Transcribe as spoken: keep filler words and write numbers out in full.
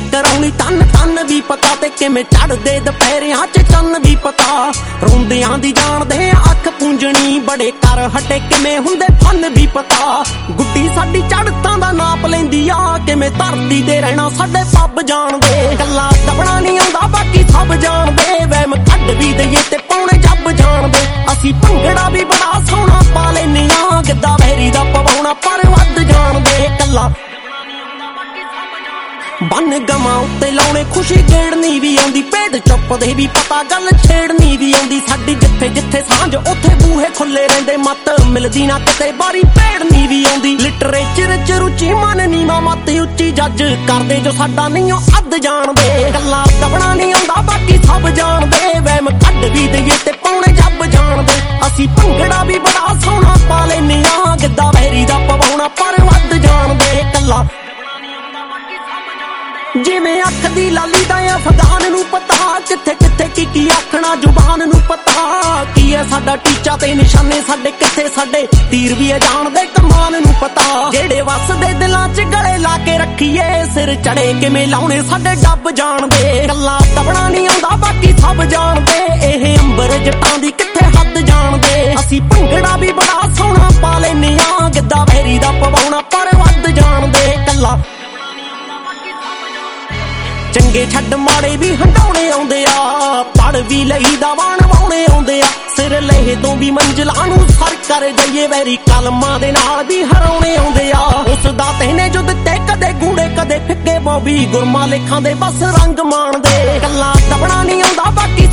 ਕਰਾਉਣੀ ਤਨ ਤਨ ਵੀ ਪਤਾ ਤੇ ਕਿਵੇਂ ਚੜਦੇ ਦੁਪਹਿਰਿਆਂ ਚ ਚੰਨ ਵੀ ਪਤਾ ਰੋਂਦਿਆਂ ਦੀ ਜਾਣਦੇ ਅੱਖ ਪੂੰਝਣੀ ਬੜੇ ਕਰ ਹਟੇ ਕਿਵੇਂ ਹੁੰਦੇ ਫਨ ਵੀ ਪਤਾ ਗੁੱਡੀ ਸਾਡੀ ਚੜਤਾਂ ਦਾ ਨਾਪ ਲੈਂਦੀ ਆ ਕਿਵੇਂ ਧਰਤੀ ਤੇ ਰਹਿਣਾ ਸਾਡੇ ਪੱਬ ਜਾਣਦੇ ਗੱਲਾਂ ਦਬਣਾ ਨਹੀਂ ਆਉਂਦਾ ਬਾਕੀ ਸਭ ਜਾਣਦੇ ਵਹਿਮ ਕੱਢ ਵੀ ਦਈਏ ਤੇ ਪਾਉਣੇ ਜੱਬ ਜਾਣਦੇ ਅਸੀਂ ਭੰਗੜਾ ਵੀ ਬੜਾ ਸੋਹਣਾ ਪਾ ਲੈਨੇ ਆ ਗਿੱਧਾ ਵੈਰੀ ਦਾ ਪਵਾਉਣਾ ਪਰ ਵੱਧ ਜਾਣਦੇ ਕੱਲਾ ਬੰਨ ਗਮਾਂ ਉੱਤੇ ਲਾਉਣੇ ਖੁਸ਼ੀ ਗੇੜਨੀ ਵੀ ਆਉਂਦੀ ਪੇਟ ਚੁੱਪਦੇ ਵੀ ਪਤਾ ਗੱਲ ਛੇੜਨੀ ਵੀ ਆਉਂਦੀ ਸਾਡੀ ਜਿੱਥੇ ਜਿੱਥੇ ਸਾਂਝ ਉੱਥੇ ਬੂਹੇ ਖੁੱਲੇ ਰਹਿੰਦੇ ਮੱਤ ਮਿਲਦੀ ਨਾ ਕਿਤੇ ਬਾਰੀ ਭੇੜਨੀ ਵੀ ਆਉਂਦੀ ਲਿਟਰੇਚਰ ਚ ਰੁਚੀ ਮਨ ਨੀਵਾਂ ਮੱਤ ਉੱਚੀ ਜੱਜ ਕਰਦੇ ਜੋ ਸਾਡਾ ਨਹੀਂ ਉਹ ਅੱਧ ਜਾਣਦੇ ਗੱਲਾਂ ਦਬਣਾ ਨਹੀਂ ਆਉਂਦਾ ਬਾਕੀ ਸਭ ਜਾਣਦੇ ਵਹਿਮ ਕੱਢ ਵੀ ਦਈਏ ਤੇ ਪਾਉਣੇ ਜੱਬ ਜਾਣਦੇ ਅਸੀਂ ਭੰਗੜਾ ਵੀ ਬੜਾ ਸੋਹਣਾ ਪਾ ਲੈਨੇ ਆ ਗਿੱਧਾ ਵੈਰੀ ਦਾ ਪਵਾਉਣਾ ਪਰ ਵੱਧ ਜਾਣਦੇ ਕੱਲਾ ਜਿਵੇਂ ਅੱਖ ਦੀ ਲਾਲੀ ਦਾ ਅਫਗਾਨ ਨੂੰ ਪਤਾ ਕਿੱਥੇ ਕਿੱਥੇ ਕੀ ਕੀ ਆਖਣਾ ਜ਼ੁਬਾਨ ਨੂੰ ਪਤਾ ਕੀ ਹੈ ਸਾਡਾ ਟੀਚਾ ਤੇ ਨਿਸ਼ਾਨੇ ਸਾਡੇ ਕਿੱਥੇ ਸਾਡੇ ਤੀਰ ਵੀ ਜਾਣਦੇ ਕਮਾਨ ਨੂੰ ਪਤਾ ਜਿਹੜੇ ਵਸਦੇ ਦਿਲਾਂ 'ਚ ਗਲੇ ਲਾ ਕੇ ਰੱਖੀਏ ਸਿਰ ਚੜੇ ਕਿਵੇਂ ਲਾਉਣੇ ਸਾਡੇ ਡੱਬ ਜਾਣਦੇ ਗੱਲਾਂ ਦਬਣਾ ਨਹੀਂ ਆਉਂਦਾ ਬਾਕੀ ਸਭ ਜਾਣਦੇ ਇਹ ਅੰਬਰ ਜੱਟਾਂ ਦੀ ਕਿੱਥੇ ਹੱਦ ਜਾਣਦੇ ਅਸੀਂ ਭੰਗੜਾ ਵੀ ਬੜਾ ਸੋਹਣਾ ਪਾ ਲੈਨੇ ਆ ਗਿੱਧਾ ਵੈਰੀ ਦਾ ਪਵਾਉਣਾ ਪਰ ਵੱਧ ਜਾਣਦੇ ਕੱਲਾ ਚੰਗੇ ਛੱਡ ਮਾੜੇ ਵੀ ਹੰਡਾਉਣੇ ਆਉਂਦੇ ਆ ਪੜ ਵੀ ਲਈ ਦਾ ਵਾਣਵਾਉਣੇ ਆਉਂਦੇ ਆ ਸਿਰ ਲਹੇ ਤੋਂ ਵੀ ਮੰਜ਼ਲਾਂ ਨੂੰ ਸਰ ਕਰ ਜਾਈਏ ਵੈਰੀ ਕਲਮਾਂ ਦੇ ਨਾਲ ਵੀ ਹਰਾਉਣੇ ਆਉਂਦੇ ਆ ਉਸ ਦਾ ਤੈਨੇ ਜੋ ਦਿੱਤੇ ਕਦੇ ਗੂੜੇ ਕਦੇ ਫਿੱਕੇ ਬੋਬੀ ਗੁਰਮਾ ਲੇਖਾਂ ਦੇ ਬਸ ਰੰਗ ਮਾਣਦੇ ਗੱਲਾਂ ਦਬਣਾ ਨਹੀਂ ਆਉਂਦਾ ਬਾਕੀ